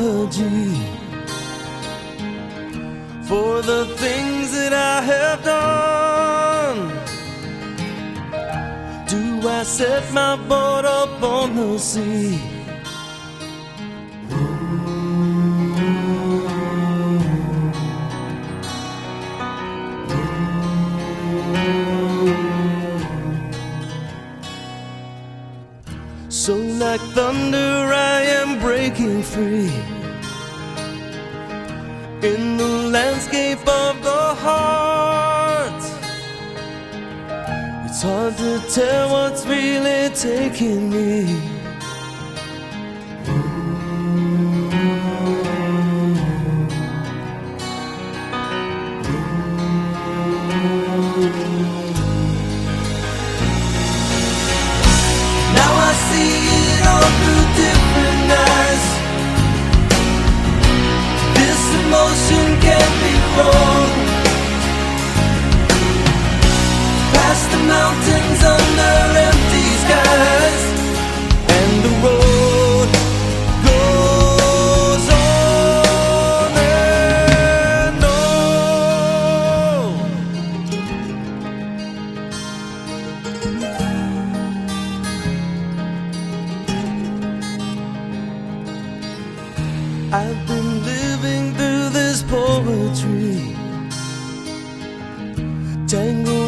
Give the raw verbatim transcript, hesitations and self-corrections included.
apology for the things that I have done. Do I set my boat up on the sea? So like thunder I am breaking free in the landscape of the heart. It's hard to tell what's really taking me. Now I see it all through different eyes. This emotion can't be wrong. Past the mountains under empty skies, and the road goes on and on. I've been living through this poetry, tangled